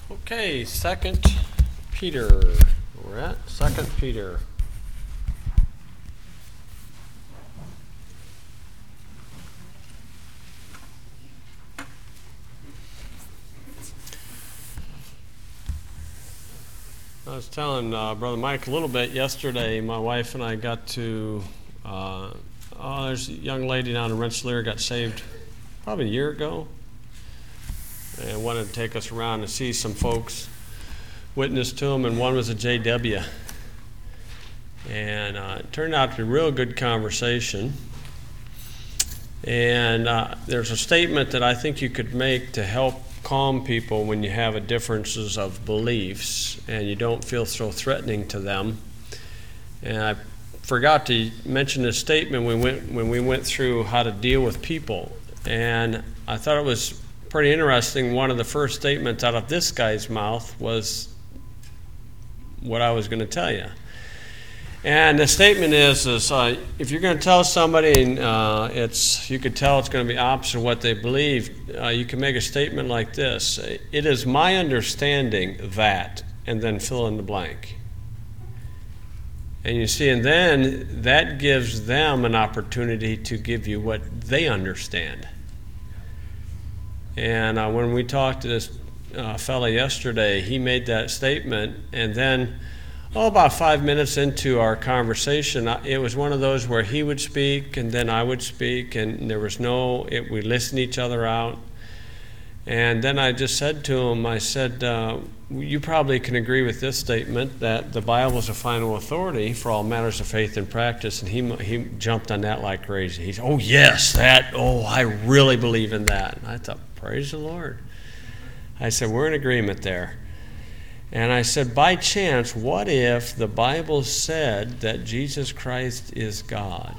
Okay, 2 Peter. We're at 2 Peter. I was telling Brother Mike a little bit yesterday. My wife and I got to, there's a young lady down in Rensselaer got saved probably a year ago, and wanted to take us around to see some folks, witness to them, and one was a JW. And it turned out to be a real good conversation. And there's a statement that I think you could make to help calm people when you have differences of beliefs and you don't feel so threatening to them. And I forgot to mention this statement when we went through how to deal with people. And I thought it was pretty interesting. One of the first statements out of this guy's mouth was what I was going to tell you. And the statement is if you're going to tell somebody and you could tell it's going to be opposite of what they believe, you can make a statement like this: "It is my understanding that," and then fill in the blank. And you see, and then that gives them an opportunity to give you what they understand. And when we talked to this fella yesterday, he made that statement, and then about 5 minutes into our conversation, it was one of those where he would speak and then I would speak, and there was we listened each other out. And then I just said to him, I said, you probably can agree with this statement, that the Bible is a final authority for all matters of faith and practice. And he jumped on that like crazy. He said, "Oh yes, I really believe in that." And I thought, praise the Lord. I said, we're in agreement there. And I said, by chance, what if the Bible said that Jesus Christ is God?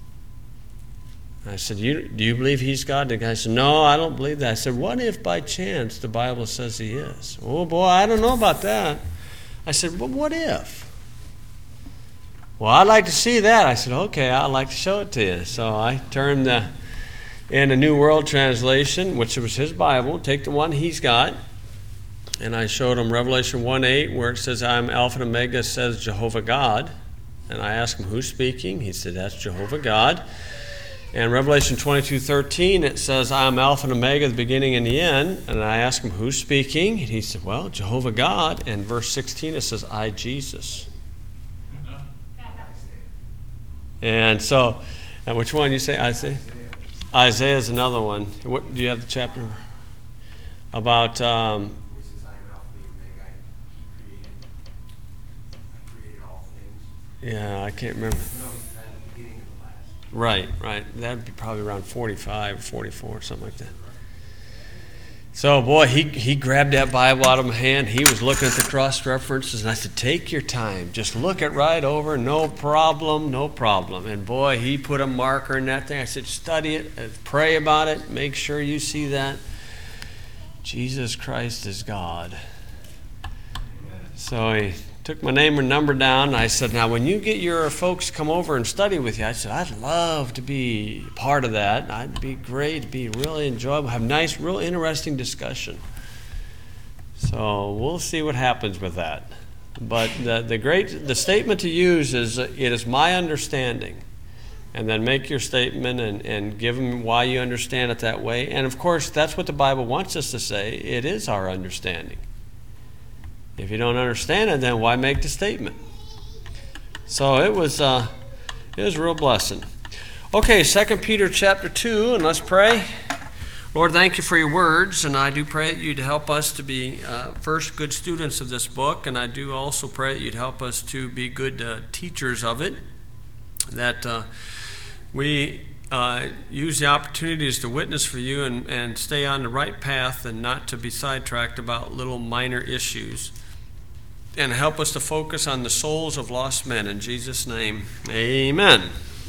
I said, do you believe he's God? The guy said, no, I don't believe that. I said, what if by chance the Bible says he is? Oh boy, I don't know about that. I said, well, what if? Well, I'd like to see that. I said, okay, I'd like to show it to you. So I turned in a New World Translation, which was his Bible, take the one he's got. And I showed him Revelation 1:8, where it says, "I'm Alpha and Omega," says Jehovah God. And I asked him, who's speaking? He said, that's Jehovah God. And Revelation 22:13, it says, "I'm Alpha and Omega, the beginning and the end." And I asked him, who's speaking? And he said, well, Jehovah God. And verse 16, it says, "I, Jesus." And so, which one you say? Isaiah? Isaiah is another one. What do you have the chapter? About... yeah, I can't remember. Right. That'd be probably around 45 or 44, something like that. So, boy, he grabbed that Bible out of my hand. He was looking at the cross references, and I said, take your time. Just look it right over. No problem. And, boy, he put a marker in that thing. I said, study it, pray about it, make sure you see that. Jesus Christ is God. So he took my name and number down, and I said, now when you get your folks come over and study with you, I said, I'd love to be part of that. It'd be great, it'd be really enjoyable, have nice, real interesting discussion. So we'll see what happens with that. But the statement to use is, it is my understanding. And then make your statement and give them why you understand it that way. And of course, that's what the Bible wants us to say. It is our understanding. If you don't understand it, then why make the statement? So it was a real blessing. Okay, 2 Peter chapter 2, and let's pray. Lord, thank you for your words, and I do pray that you'd help us to be, first, good students of this book, and I do also pray that you'd help us to be good teachers of it, that we use the opportunities to witness for you and stay on the right path and not to be sidetracked about little minor issues. And help us to focus on the souls of lost men. In Jesus' name, amen.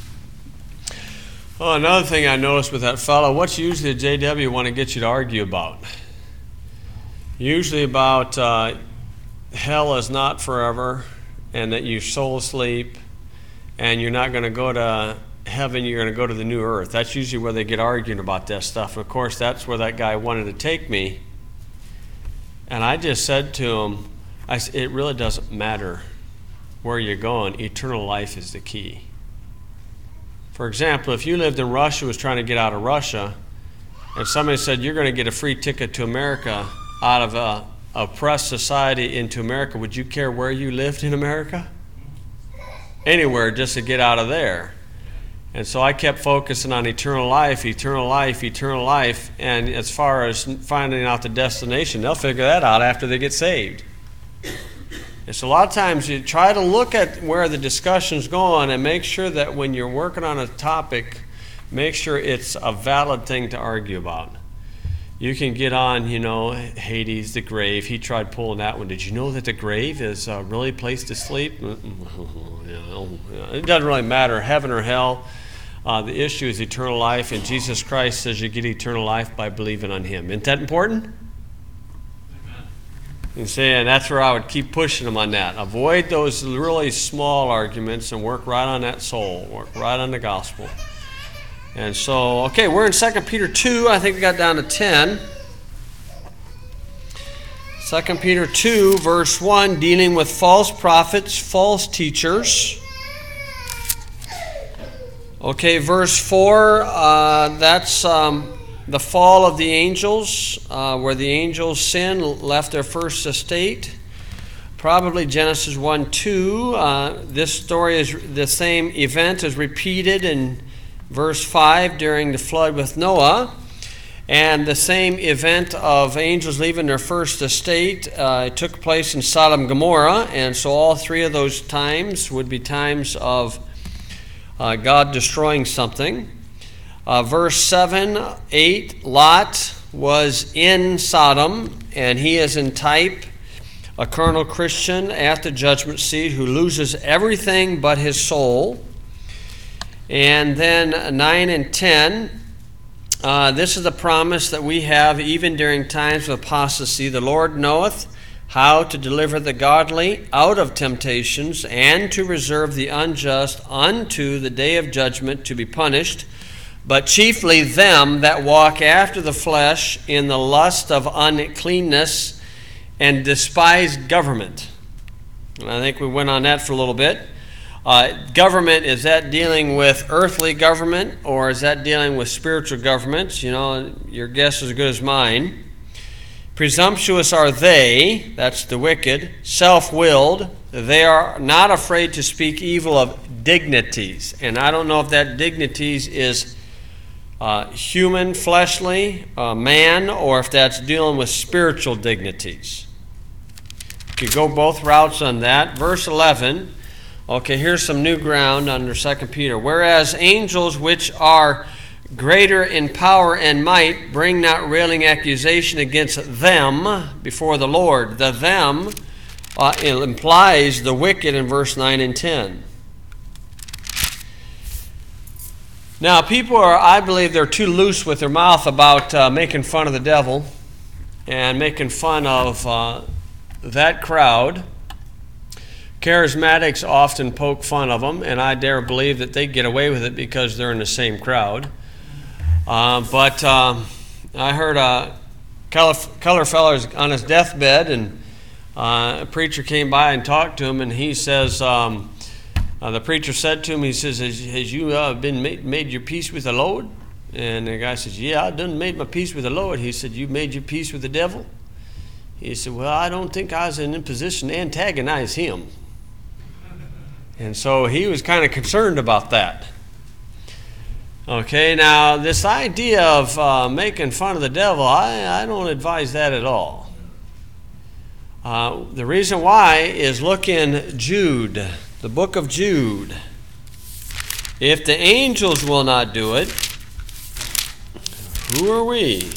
Oh, another thing I noticed with that fellow, what's usually a JW want to get you to argue about? Usually about hell is not forever, and that your soul asleep, and you're not going to go to heaven, you're going to go to the new earth. That's usually where they get arguing about that stuff. And of course, that's where that guy wanted to take me. And I just said to him, it really doesn't matter where you're going. Eternal life is the key. For example, if you lived in Russia, was trying to get out of Russia, and somebody said you're going to get a free ticket to America out of a oppressed society into America, would you care where you lived in America? Anywhere just to get out of there. And so I kept focusing on eternal life, eternal life, eternal life. And as far as finding out the destination, they'll figure that out after they get saved. And so a lot of times you try to look at where the discussion's going and make sure that when you're working on a topic, make sure it's a valid thing to argue about. You can get on, Hades, the grave. He tried pulling that one. Did you know that the grave is really a place to sleep? It doesn't really matter, heaven or hell. The issue is eternal life, and Jesus Christ says you get eternal life by believing on Him. Isn't that important? And saying that's where I would keep pushing them on that. Avoid those really small arguments and work right on that soul, work right on the gospel. And so, okay, we're in 2 Peter 2. I think we got down to 10. 2 Peter 2, verse 1, dealing with false prophets, false teachers. Okay, verse 4, that's the fall of the angels, where the angels sinned, left their first estate. Probably Genesis 1, 2. This story is the same event is repeated in verse 5 during the flood with Noah. And the same event of angels leaving their first estate took place in Sodom and Gomorrah. And so all three of those times would be times of God destroying something. Verse 7, 8, Lot was in Sodom, and he is in type, a carnal Christian at the judgment seat who loses everything but his soul. And then 9 and 10, this is the promise that we have even during times of apostasy. The Lord knoweth how to deliver the godly out of temptations and to reserve the unjust unto the day of judgment to be punished, but chiefly them that walk after the flesh in the lust of uncleanness and despise government. And I think we went on that for a little bit. Government, is that dealing with earthly government or is that dealing with spiritual governments? Your guess is as good as mine. Presumptuous are they, that's the wicked, self-willed. They are not afraid to speak evil of dignities. And I don't know if that dignities is human, fleshly, man, or if that's dealing with spiritual dignities. You could go both routes on that. Verse 11. Okay, here's some new ground under 2 Peter. Whereas angels which are greater in power and might bring not railing accusation against them before the Lord. The them implies the wicked in verse 9 and 10. Now, people I believe they're too loose with their mouth about making fun of the devil and making fun of that crowd. Charismatics often poke fun of them, and I dare believe that they get away with it because they're in the same crowd. But I heard Keller feller's on his deathbed, and a preacher came by and talked to him, and he says, the preacher said to him, he says, has you been made your peace with the Lord? And the guy says, yeah, I done made my peace with the Lord. He said, you made your peace with the devil? He said, well, I don't think I was in a position to antagonize him. And so he was kind of concerned about that. Okay, now this idea of making fun of the devil, I don't advise that at all. The reason why is look in Jude, the book of Jude. If the angels will not do it, who are we?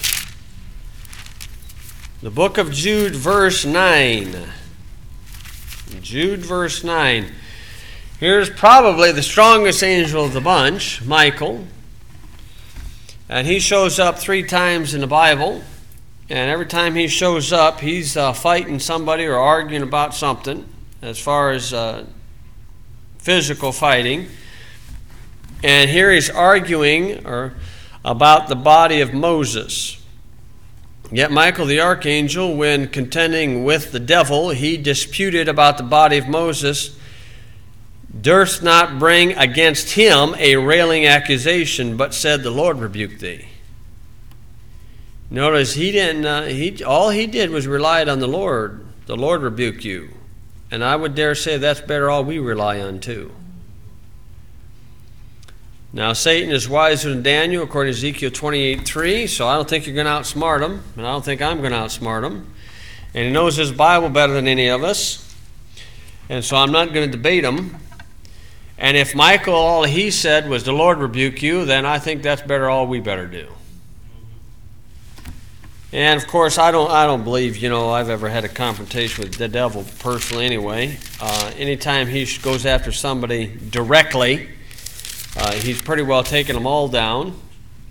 The book of Jude, verse 9. Jude, verse 9. Here's probably the strongest angel of the bunch, Michael. And he shows up 3 times in the Bible. And every time he shows up, he's fighting somebody or arguing about something as far as physical fighting. And here he's arguing about the body of Moses. Yet Michael the archangel, when contending with the devil, he disputed about the body of Moses, durst not bring against him a railing accusation, but said, "The Lord rebuke thee." Notice he didn't. All he did was relied on the Lord. The Lord rebuke you, and I would dare say that's better all we rely on too. Now Satan is wiser than Daniel, according to Ezekiel 28:3. So I don't think you're going to outsmart him, and I don't think I'm going to outsmart him. And he knows his Bible better than any of us, and so I'm not going to debate him. And if Michael, all he said was, "The Lord rebuke you," then I think that's better all we better do. And of course, I don't believe, I've ever had a confrontation with the devil personally anyway. Anytime he goes after somebody directly, he's pretty well taken them all down.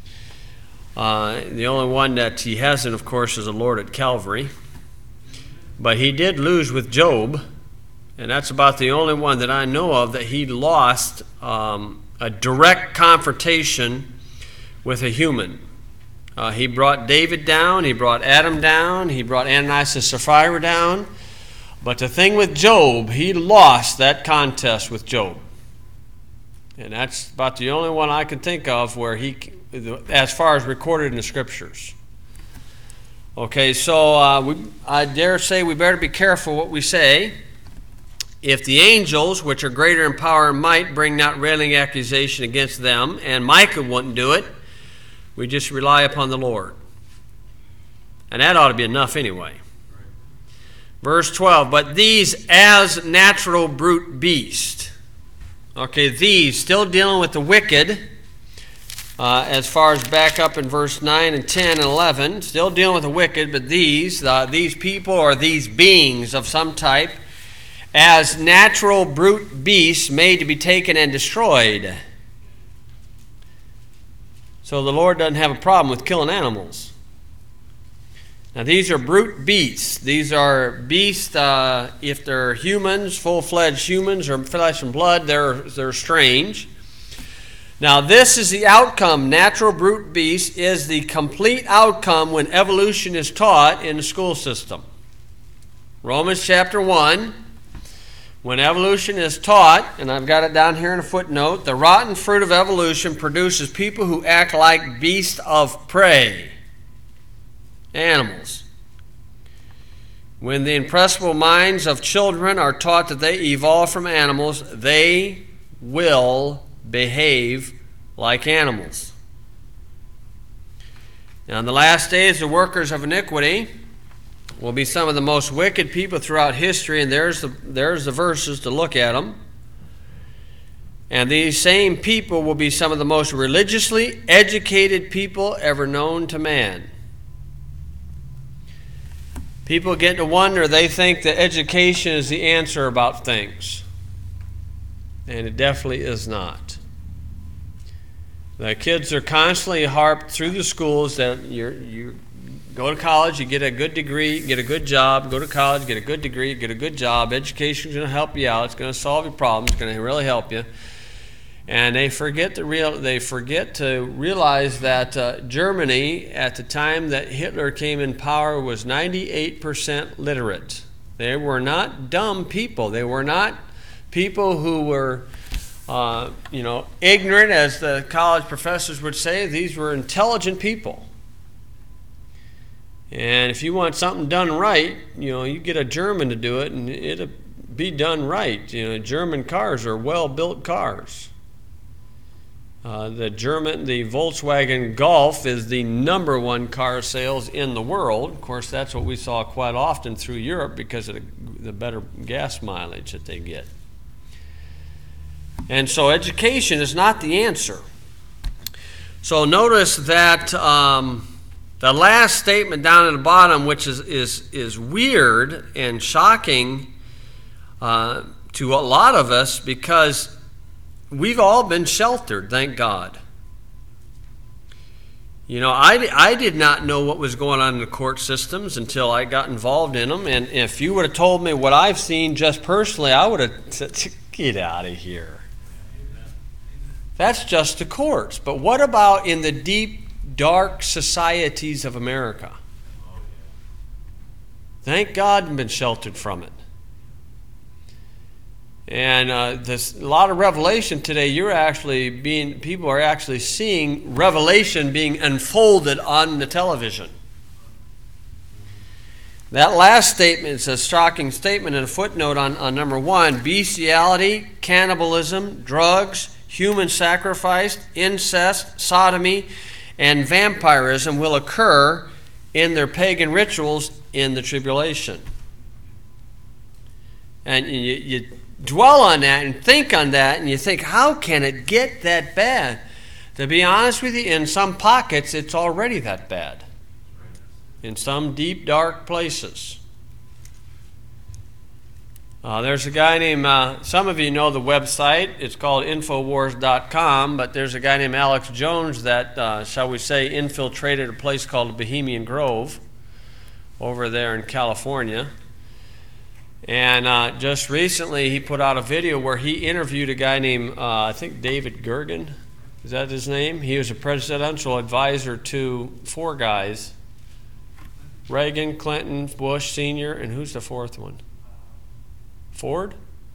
The only one that he hasn't, of course, is the Lord at Calvary. But he did lose with Job, and that's about the only one that I know of that he lost a direct confrontation with a human. He brought David down, he brought Adam down, he brought Ananias and Sapphira down. But the thing with Job, he lost that contest with Job. And that's about the only one I can think of where as far as recorded in the Scriptures. Okay, so I dare say we better be careful what we say. If the angels, which are greater in power and might, bring not railing accusation against them, and Micah wouldn't do it, we just rely upon the Lord. And that ought to be enough anyway. Verse 12, but these as natural brute beast. Okay, these, still dealing with the wicked, as far as back up in verse 9 and 10 and 11, still dealing with the wicked, but these people or these beings of some type, as natural brute beasts made to be taken and destroyed. So the Lord doesn't have a problem with killing animals. Now these are brute beasts. These are beasts, if they're humans, full-fledged humans or flesh and blood, they're strange. Now this is the outcome. Natural brute beast is the complete outcome when evolution is taught in the school system. Romans chapter 1, when evolution is taught, and I've got it down here in a footnote, the rotten fruit of evolution produces people who act like beasts of prey. Animals. When the impressible minds of children are taught that they evolved from animals, they will behave like animals. Now in the last days, the workers of iniquity will be some of the most wicked people throughout history, and there's the verses to look at them. And these same people will be some of the most religiously educated people ever known to man. People get to wonder, they think that education is the answer about things. And it definitely is not. The kids are constantly harped through the schools that you go to college, you get a good degree, get a good job, go to college, get a good degree, get a good job. Education is going to help you out. It's going to solve your problems. It's going to really help you. And they forget to realize that Germany, at the time that Hitler came in power, was 98% literate. They were not dumb people. They were not people who were, ignorant, as the college professors would say. These were intelligent people. And if you want something done right, you get a German to do it, and it'll be done right. German cars are well-built cars. The Volkswagen Golf is the number one car sales in the world. Of course, that's what we saw quite often through Europe because of the better gas mileage that they get. And so education is not the answer. So notice that the last statement down at the bottom, which is weird and shocking to a lot of us, because we've all been sheltered, thank God. I did not know what was going on in the court systems until I got involved in them. And if you would have told me what I've seen just personally, I would have said, get out of here. That's just the courts. But what about in the deep, dark societies of America? Thank God we've been sheltered from it. And there's a lot of revelation today. People are actually seeing revelation being unfolded on the television. That last statement is a shocking statement and a footnote on number 1. Bestiality, cannibalism, drugs, human sacrifice, incest, sodomy, and vampirism will occur in their pagan rituals in the tribulation. And you dwell on that and think on that, and you think, how can it get that bad? To be honest with you, in some pockets, it's already that bad. In some deep, dark places. There's a guy named, some of you know the website, it's called Infowars.com, but there's a guy named Alex Jones that, shall we say, infiltrated a place called Bohemian Grove over there in California. And just recently he put out a video where he interviewed a guy named, I think David Gergen, is that his name? He was a presidential advisor to 4 guys. Reagan, Clinton, Bush Sr., and who's the 4th one? Ford?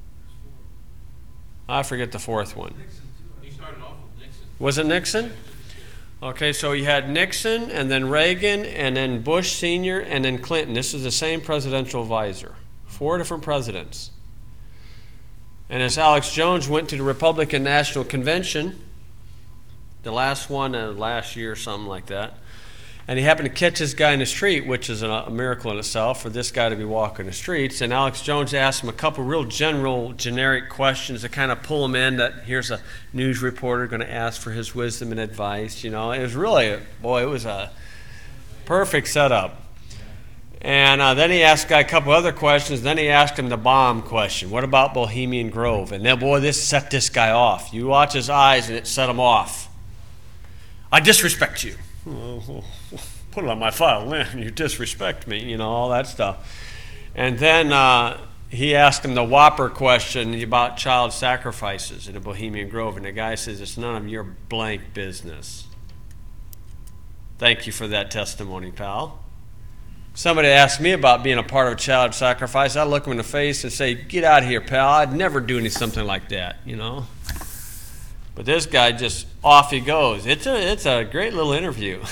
I forget the 4th one. He started off with Nixon. Was it Nixon? Okay, so you had Nixon, and then Reagan, and then Bush Sr., and then Clinton. This is the same presidential advisor. 4 different presidents. And as Alex Jones went to the Republican National Convention, the last one last year or something like that, and he happened to catch this guy in the street, which is a miracle in itself for this guy to be walking the streets. And Alex Jones asked him a couple real generic questions to kind of pull him in, that here's a news reporter going to ask for his wisdom and advice. You know, it was really, it was a perfect setup. And then he asked the guy a couple other questions. Then he asked him the bomb question. What about Bohemian Grove? And then, this set this guy off. You watch his eyes and it set him off. I disrespect you. Put it on my file, Lynn. You disrespect me, you know, all that stuff. And then he asked him the whopper question about child sacrifices in the Bohemian Grove. And the guy says, it's none of your blank business. Thank you for that testimony, pal. Somebody asked me about being a part of a child sacrifice. I look him in the face and say, get out of here, pal. I'd never do something like that, you know. But this guy just, off he goes. It's a great little interview.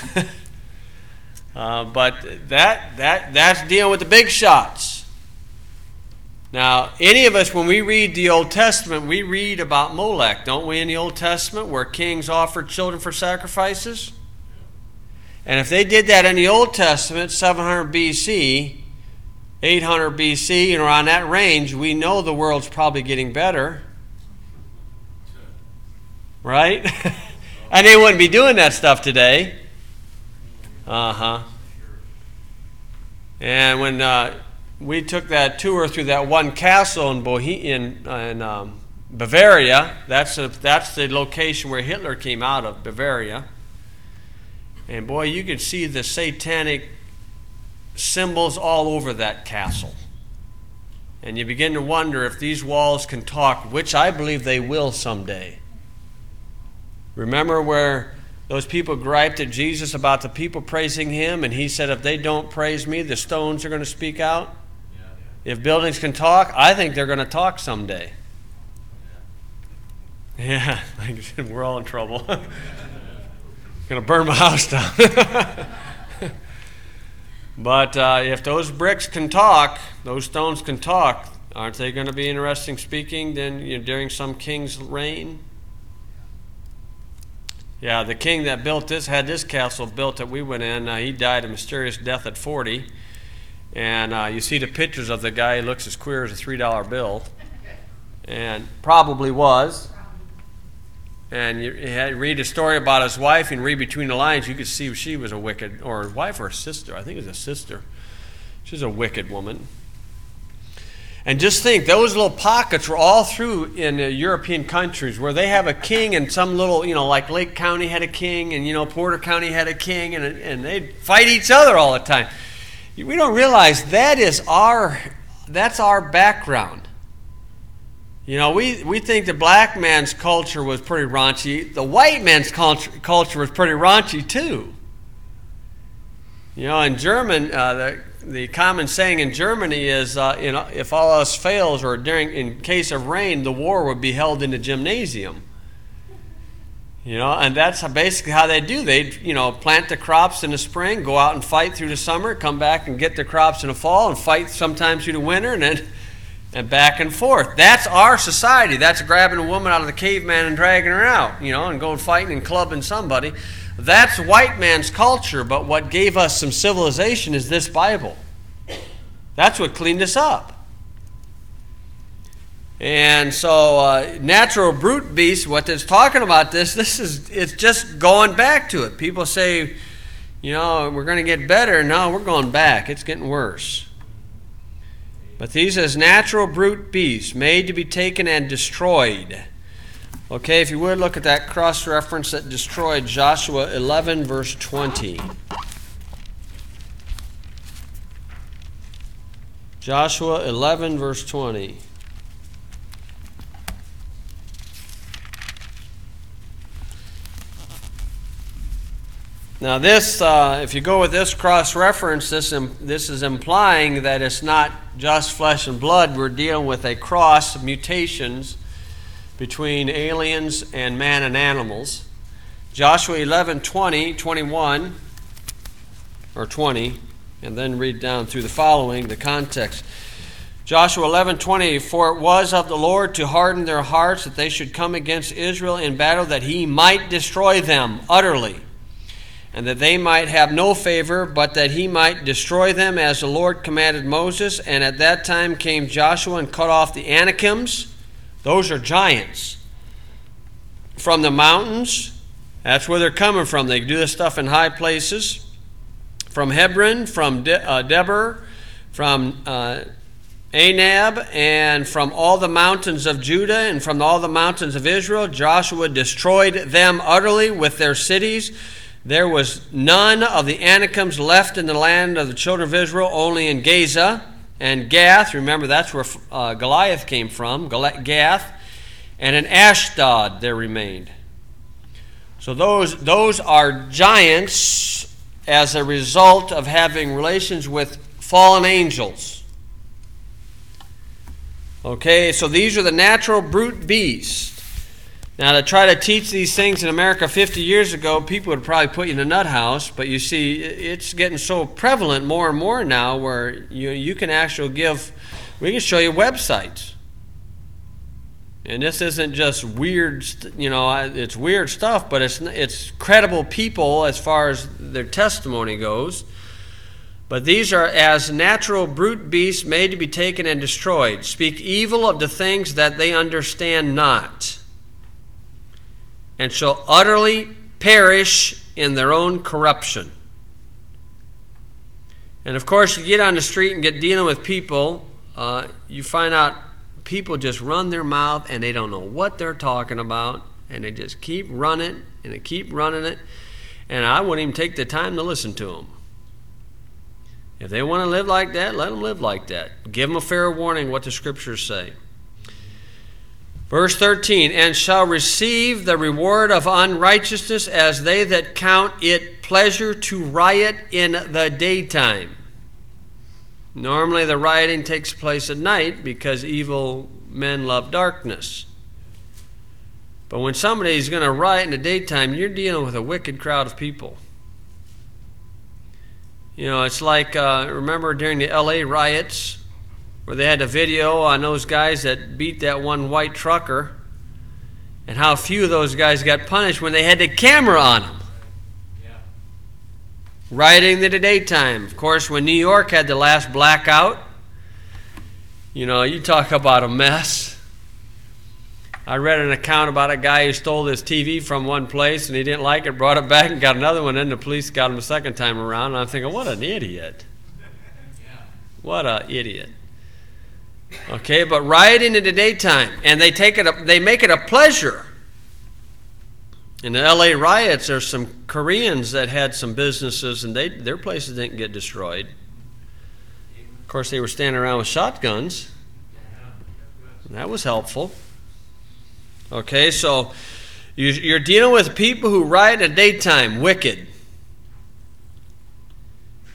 But that's dealing with the big shots. Now, any of us, when we read the Old Testament, we read about Molech, don't we, in the Old Testament, where kings offered children for sacrifices? And if they did that in the Old Testament, 700 BC, 800 BC, and around that range, we know the world's probably getting better. Right? And they wouldn't be doing that stuff today. And when we took that tour through that one castle in Bavaria, that's the location where Hitler came out of, Bavaria. And boy, you could see the satanic symbols all over that castle. And you begin to wonder if these walls can talk, which I believe they will someday. Remember where those people griped at Jesus about the people praising him, and he said, if they don't praise me, the stones are going to speak out? Yeah. If buildings can talk, I think they're going to talk someday. Yeah, we're all in trouble. Going to burn my house down. But if those bricks can talk, those stones can talk, aren't they going to be interesting speaking then during some king's reign? Yeah, the king that had this castle built that we went in, he died a mysterious death at 40. And you see the pictures of the guy. He looks as queer as a $3 bill. And probably was. And you read a story about his wife and read between the lines, you could see she was a wicked, or a wife or a sister. I think it was a sister. She's a wicked woman. And just think, those little pockets were all through in European countries where they have a king, and some little, like Lake County had a king, and Porter County had a king, and they'd fight each other all the time. We don't realize that's our background. We think the black man's culture was pretty raunchy. The white man's culture was pretty raunchy too. In German, the the common saying in Germany is, if all else fails, or in case of rain, the war would be held in the gymnasium. And that's basically how they do. They, plant the crops in the spring, go out and fight through the summer, come back and get the crops in the fall, and fight sometimes through the winter, and back and forth. That's our society. That's grabbing a woman out of the caveman and dragging her out, and going fighting and clubbing somebody. That's white man's culture, but what gave us some civilization is this Bible. That's what cleaned us up. And so natural brute beast, what it's talking about it's just going back to it. People say, we're going to get better. No, we're going back. It's getting worse. But these as natural brute beasts, made to be taken and destroyed. Okay, if you would, look at that cross-reference that destroyed, Joshua 11, verse 20. Joshua 11, verse 20. Now this, if you go with this cross-reference, this is implying that it's not just flesh and blood. We're dealing with a cross of mutations between aliens and man and animals. Joshua 11, 20, 21, or 20, and then read down through the following, the context. Joshua 11, 20, for it was of the Lord to harden their hearts that they should come against Israel in battle, that he might destroy them utterly, and that they might have no favor, but that he might destroy them as the Lord commanded Moses. And at that time came Joshua and cut off the Anakims. Those are giants. From the mountains, that's where they're coming from. They do this stuff in high places. From Hebron, from Debir, from Anab, and from all the mountains of Judah, and from all the mountains of Israel, Joshua destroyed them utterly with their cities. There was none of the Anakims left in the land of the children of Israel, only in Gaza and Gath. Remember, that's where Goliath came from, Gath. And in Ashdod there remained. So those are giants as a result of having relations with fallen angels. Okay, so these are the natural brute beasts. Now, to try to teach these things in America 50 years ago, people would probably put you in a nut house. But you see, it's getting so prevalent more and more now where you can actually we can show you websites. And this isn't just weird, it's weird stuff, but it's credible people as far as their testimony goes. But these are as natural brute beasts made to be taken and destroyed. Speak evil of the things that they understand not, and shall utterly perish in their own corruption. And of course, you get on the street and get dealing with people, you find out people just run their mouth and they don't know what they're talking about, and they just keep running and they keep running it, and I wouldn't even take the time to listen to them. If they want to live like that, let them live like that. Give them a fair warning what the scriptures say. Verse 13, and shall receive the reward of unrighteousness as they that count it pleasure to riot in the daytime. Normally the rioting takes place at night because evil men love darkness. But when somebody's going to riot in the daytime, you're dealing with a wicked crowd of people. It's like, remember during the LA riots, where they had a video on those guys that beat that one white trucker, and how few of those guys got punished when they had the camera on them. Yeah. Rioting in the daytime. Of course, when New York had the last blackout, you talk about a mess. I read an account about a guy who stole his TV from one place, and he didn't like it, brought it back and got another one, and the police got him a second time around, and I'm thinking, what an idiot. Yeah. What an idiot. Okay, but rioting in the daytime, and they make it a pleasure. In the LA riots, there's some Koreans that had some businesses, and their places didn't get destroyed. Of course, they were standing around with shotguns. That was helpful. Okay, so you're dealing with people who riot in the daytime, wicked.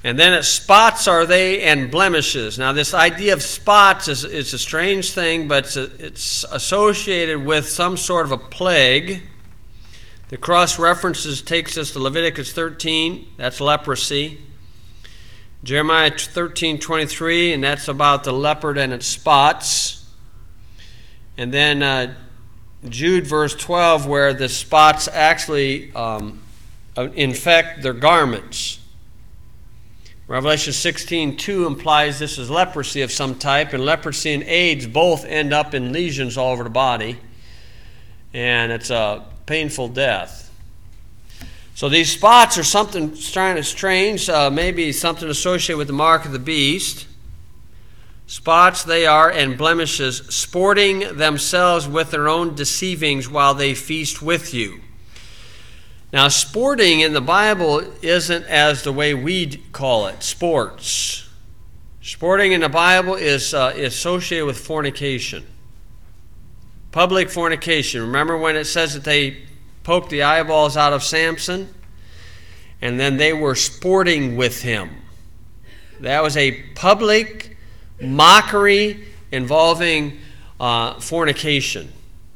And then spots are they and blemishes. Now this idea of spots is a strange thing, but it's associated with some sort of a plague. The cross references takes us to Leviticus 13, that's leprosy. Jeremiah 13:23, and that's about the leopard and its spots. And then Jude verse 12, where the spots actually infect their garments. Revelation 16:2 implies this is leprosy of some type, and leprosy and AIDS both end up in lesions all over the body, and it's a painful death. So these spots are something kind of strange, maybe something associated with the mark of the beast. Spots they are, and blemishes, sporting themselves with their own deceivings while they feast with you. Now, sporting in the Bible isn't as the way we call it, sports. Sporting in the Bible is associated with fornication. Public fornication. Remember when it says that they poked the eyeballs out of Samson? And then they were sporting with him. That was a public mockery involving fornication.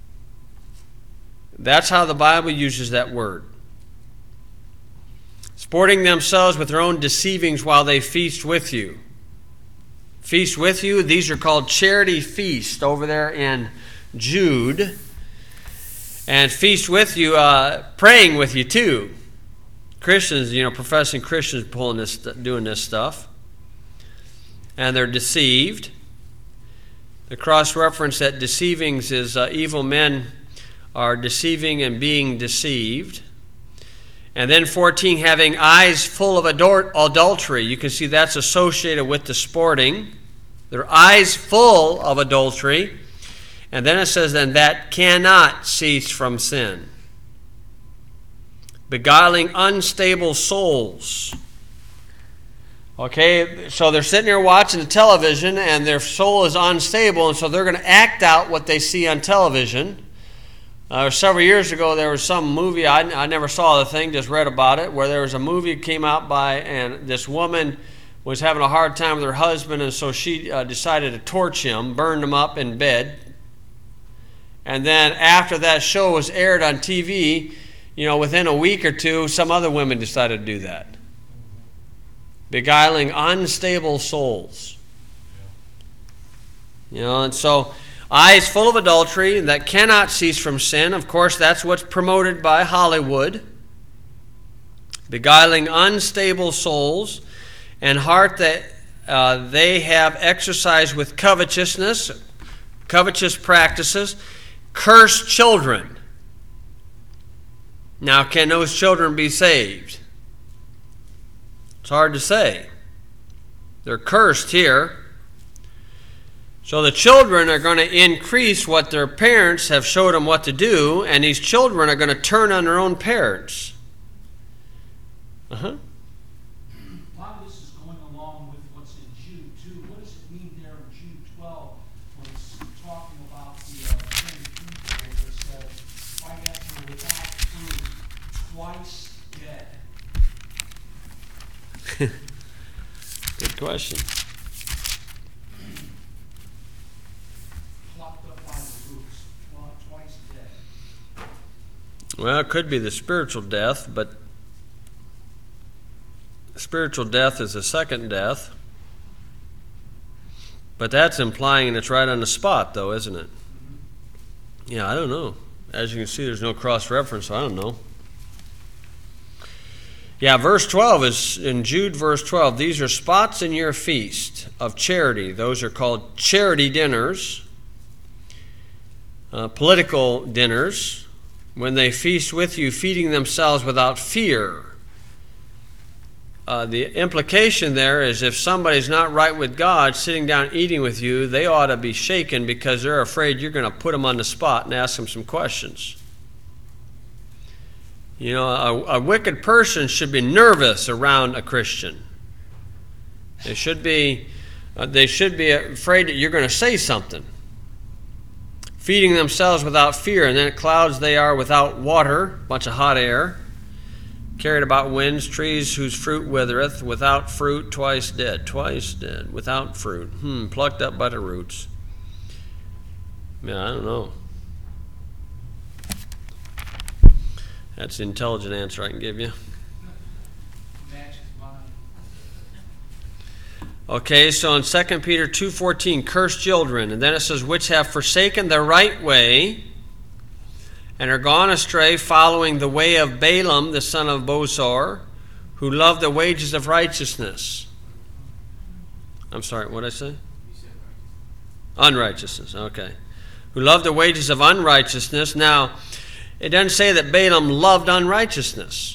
That's how the Bible uses that word. Sporting themselves with their own deceivings while they feast with you. Feast with you, these are called charity feasts over there in Jude. And feast with you, praying with you too. Christians, professing Christians doing this stuff. And they're deceived. The cross-reference that deceivings is evil men are deceiving and being deceived. And then 14, having eyes full of adultery. You can see that's associated with the sporting. Their eyes full of adultery. And then it says, then that cannot cease from sin. Beguiling unstable souls. Okay, so they're sitting here watching the television and their soul is unstable, and so they're going to act out what they see on television. Several years ago, there was some movie, I never saw the thing, just read about it, where there was a movie that came out and this woman was having a hard time with her husband, and so she decided to torch him, burned him up in bed. And then after that show was aired on TV, within a week or two, some other women decided to do that. Beguiling unstable souls. And so eyes full of adultery that cannot cease from sin. Of course, that's what's promoted by Hollywood. Beguiling unstable souls, and heart that they have exercised with covetousness, covetous practices, cursed children. Now, can those children be saved? It's hard to say. They're cursed here. So the children are going to increase what their parents have showed them what to do, and these children are going to turn on their own parents. A lot of this is going along with what's in Jude 2. What does it mean there in Jude 12 when it's talking about the same people where it says, "Why yet were without food, twice dead"? Good question. Well, it could be the spiritual death, but spiritual death is the second death. But that's implying it's right on the spot, though, isn't it? Yeah, I don't know. As you can see, there's no cross-reference, so I don't know. Yeah, verse 12 is in Jude, verse 12. These are spots in your feast of charity. Those are called charity dinners, political dinners. When they feast with you, feeding themselves without fear. The implication there is if somebody's not right with God, sitting down eating with you, they ought to be shaken because they're afraid you're going to put them on the spot and ask them some questions. A wicked person should be nervous around a Christian. They should be afraid that you're going to say something. Feeding themselves without fear, and then clouds they are without water, bunch of hot air. carried about winds, trees whose fruit withereth, without fruit, twice dead, without fruit, plucked up by the roots. Yeah, I don't know. That's the intelligent answer I can give you. Matches mine. Okay, so in 2 Peter 2:14, cursed children, and then it says, which have forsaken the right way, and are gone astray, following the way of Balaam, the son of Bosor, who loved the wages of righteousness. I'm sorry, what did I say? Unrighteousness, okay. Who loved the wages of unrighteousness. Now, it doesn't say that Balaam loved unrighteousness.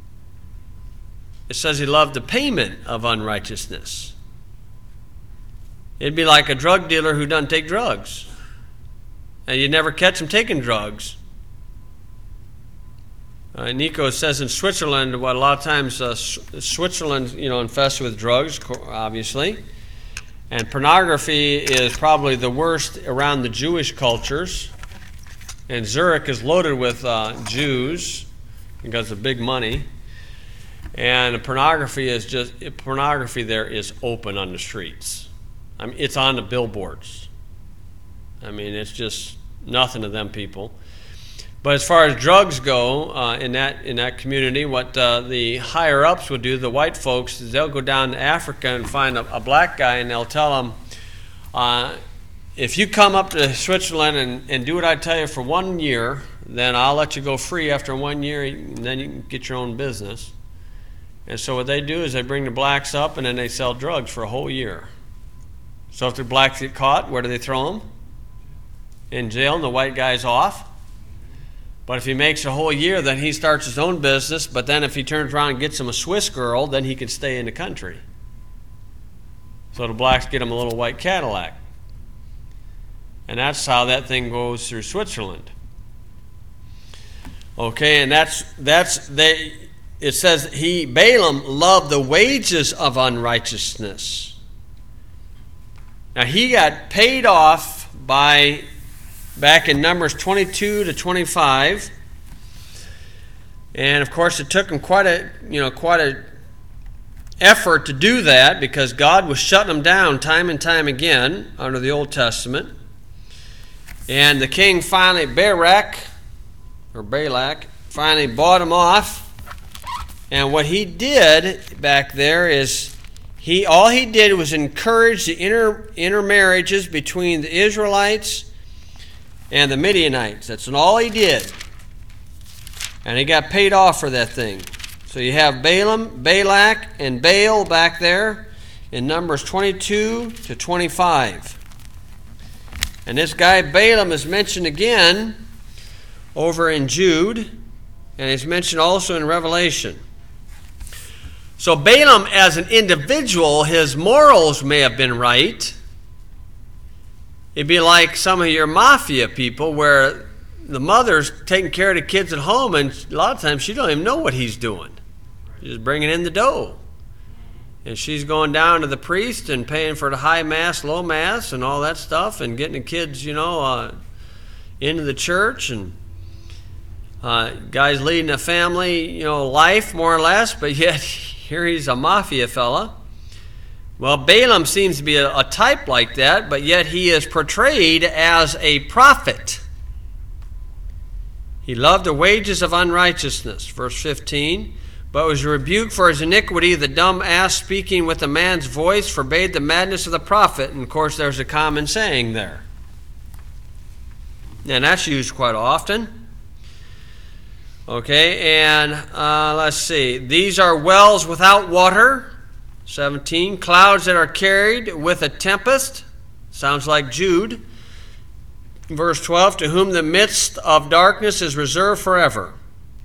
It says he loved the payment of unrighteousness. It'd be like a drug dealer who doesn't take drugs. And you'd never catch him taking drugs. Nico says in Switzerland, well, a lot of times Switzerland, infested with drugs, obviously. And pornography is probably the worst around the Jewish cultures. And Zurich is loaded with Jews because of big money. And pornography there is open on the streets. I mean, it's on the billboards. I mean, it's just nothing to them people. But as far as drugs go, in that community, what the higher ups would do, the white folks, is they'll go down to Africa and find a black guy, and they'll tell him, if you come up to Switzerland and do what I tell you for 1 year, then I'll let you go free after 1 year, and then you can get your own business. And so what they do is they bring the blacks up, and then they sell drugs for a whole year. So if the blacks get caught, where do they throw them? In jail, and the white guy's off. But if he makes a whole year, then he starts his own business. But then if he turns around and gets him a Swiss girl, then he can stay in the country. So the blacks get him a little white Cadillac. And that's how that thing goes through Switzerland. Okay, and it says Balaam loved the wages of unrighteousness. Now he got paid off back in Numbers 22 to 25, and of course it took him quite a effort to do that, because God was shutting them down time and time again under the Old Testament. And the king finally, Balak, finally bought him off. And what he did back there is all he did was encourage the intermarriages between the Israelites and the Midianites. That's all he did. And he got paid off for that thing. So you have Balaam, Balak, and Baal back there in Numbers 22 to 25. And this guy Balaam is mentioned again over in Jude, and he's mentioned also in Revelation. So Balaam as an individual, his morals may have been right. It'd be like some of your mafia people where the mother's taking care of the kids at home, and a lot of times she don't even know what he's doing. She's just bringing in the dough. And she's going down to the priest and paying for the high mass, low mass, and all that stuff, and getting the kids, into the church, and guys leading a family, life more or less, but yet here he's a mafia fella. Well, Balaam seems to be a type like that, but yet he is portrayed as a prophet. He loved the wages of unrighteousness, verse 15, but was rebuked for his iniquity. The dumb ass speaking with a man's voice forbade the madness of the prophet. And of course, there's a common saying there. And that's used quite often. Okay, and let's see. These are wells without water. 17. Clouds that are carried with a tempest. Sounds like Jude. Verse 12. To whom the midst of darkness is reserved forever.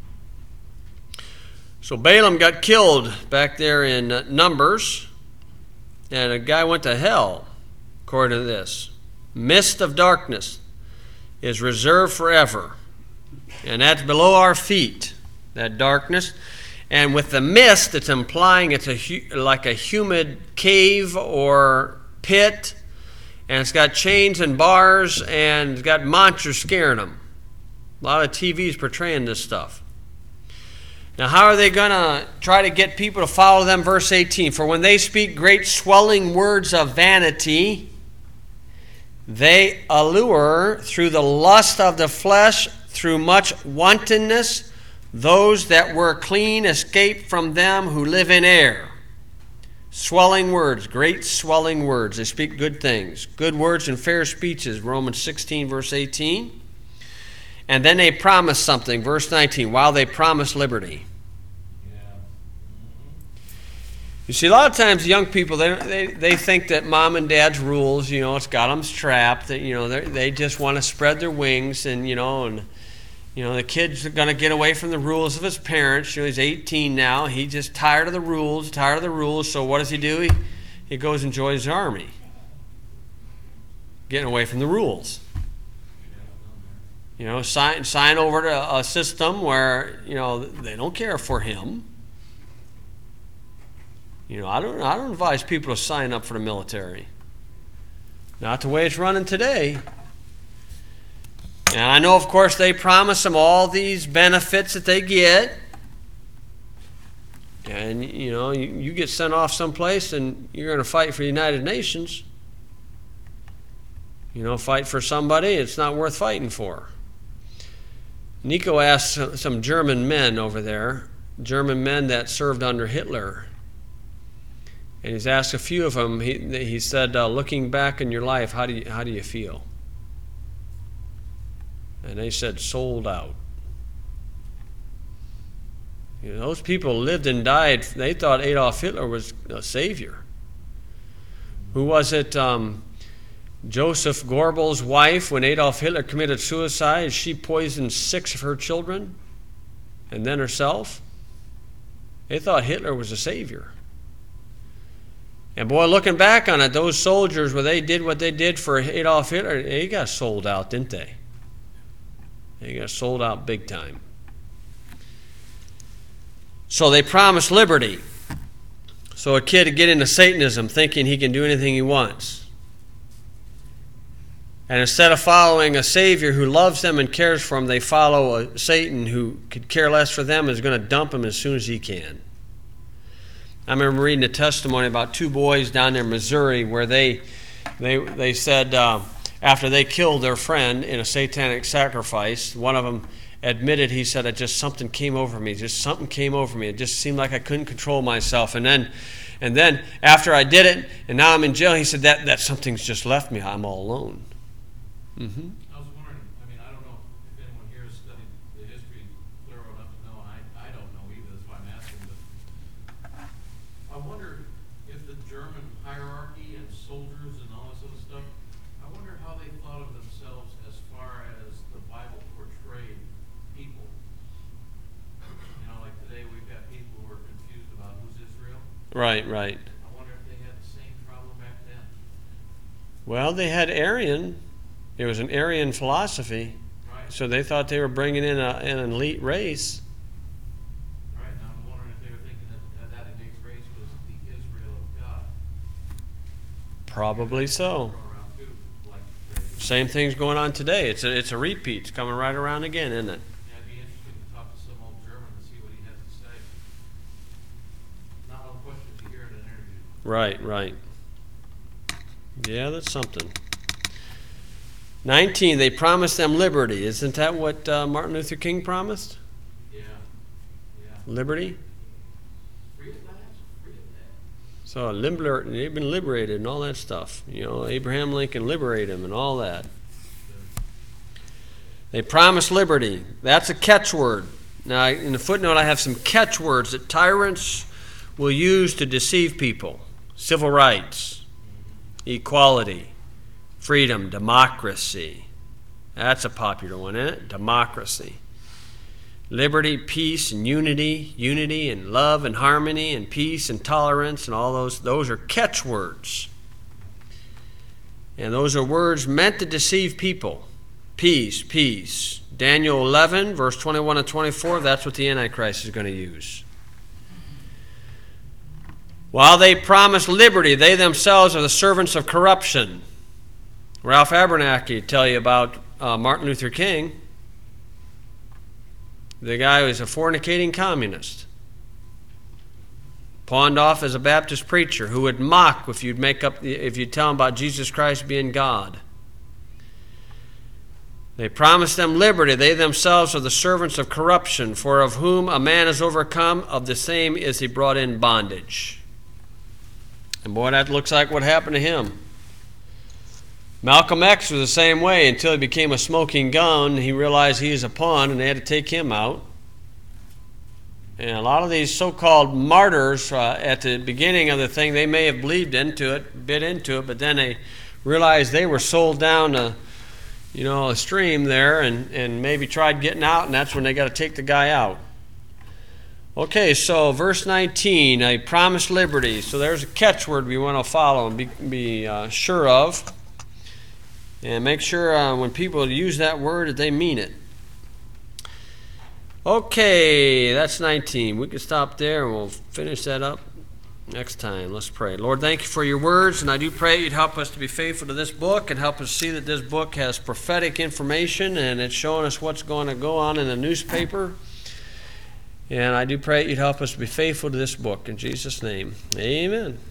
So Balaam got killed back there in Numbers, and a guy went to hell, according to this. Mist of darkness is reserved forever, and that's below our feet, that darkness. And with the mist, it's implying it's like a humid cave or pit, and it's got chains and bars, and it's got monsters scaring them. A lot of TVs portraying this stuff. Now, how are they going to try to get people to follow them? Verse 18, for when they speak great swelling words of vanity, they allure through the lust of the flesh, through much wantonness, those that were clean escape from them who live in error. Swelling words, great swelling words. They speak good things. Good words and fair speeches, Romans 16, verse 18. And then they promise something, verse 19, while they promise liberty. You see, a lot of times young people, they think that mom and dad's rules, it's got them strapped, that, they just want to spread their wings, and the kid's going to get away from the rules of his parents. He's 18 now. He's just tired of the rules. So what does he do? He goes and joins the army, getting away from the rules. Sign over to a system where, they don't care for him. I don't advise people to sign up for the military. Not the way it's running today. And I know, of course, they promise them all these benefits that they get. And, you get sent off someplace and you're going to fight for the United Nations. Fight for somebody it's not worth fighting for. Nico asked some German men over there, German men that served under Hitler. And he's asked a few of them, he said, looking back in your life, how do you feel? And they said, sold out. Those people lived and died. They thought Adolf Hitler was a savior. Who was it? Joseph Goebbels' wife, when Adolf Hitler committed suicide, she poisoned 6 of her children and then herself. They thought Hitler was a savior. And boy, looking back on it, those soldiers, when they did what they did for Adolf Hitler, they got sold out, didn't they? They got sold out big time. So they promised liberty. So a kid would get into Satanism thinking he can do anything he wants. And instead of following a Savior who loves them and cares for them, they follow a Satan who could care less for them and is going to dump them as soon as he can. I remember reading a testimony about 2 boys down there in Missouri where they said after they killed their friend in a satanic sacrifice, one of them admitted, he said, something came over me. It just seemed like I couldn't control myself. And then after I did it, and now I'm in jail, he said, that something's just left me. I'm all alone. Mm-hmm. I was wondering, I don't know if anyone here has studied the history thorough enough to know, and I don't know either, that's why I'm asking, but I wonder if the German hierarchy and soldiers and all this other stuff, I wonder how they thought of themselves as far as the Bible portrayed people. Like today we've got people who are confused about who's Israel. Right. I wonder if they had the same problem back then. Well, they had Arian. It was an Aryan philosophy. Right. So they thought they were bringing in an elite race. Right, and I'm wondering if they were thinking that elite race was the Israel of God. Probably so. Same thing's going on today. It's a repeat. It's coming right around again, isn't it? Yeah, it'd be interesting to talk to some old German and see what he has to say. Not all questions you hear in an interview. Right. Yeah, that's something. 19, they promised them liberty. Isn't that what Martin Luther King promised? Yeah. Liberty? Free at last. So they've been liberated and all that stuff. Abraham Lincoln liberated them and all that. They promised liberty. That's a catchword. Now, in the footnote, I have some catchwords that tyrants will use to deceive people. Civil rights, equality, freedom, democracy. That's a popular one, isn't it? Democracy. Liberty, peace, and unity and love and harmony and peace and tolerance and all those are catchwords. And those are words meant to deceive people. Peace. Daniel 11, verse 21 and 24, that's what the Antichrist is going to use. While they promise liberty, they themselves are the servants of corruption. Ralph Abernathy tell you about Martin Luther King. The guy was a fornicating communist, pawned off as a Baptist preacher who would mock if you'd tell him about Jesus Christ being God. They promised them liberty. They themselves are the servants of corruption, for of whom a man is overcome, of the same is he brought in bondage. And boy, that looks like what happened to him. Malcolm X was the same way until he became a smoking gun. He realized he was a pawn and they had to take him out. And a lot of these so-called martyrs at the beginning of the thing, they may have believed into it, bit into it, but then they realized they were sold down a stream there and maybe tried getting out, and that's when they got to take the guy out. Okay, so verse 19, I promised liberty. So there's a catchword we want to follow and be sure of. And make sure when people use that word that they mean it. Okay, that's 19. We can stop there and we'll finish that up next time. Let's pray. Lord, thank you for your words, and I do pray you'd help us to be faithful to this book and help us see that this book has prophetic information and it's showing us what's going to go on in the newspaper. And I do pray you'd help us to be faithful to this book. In Jesus' name, amen.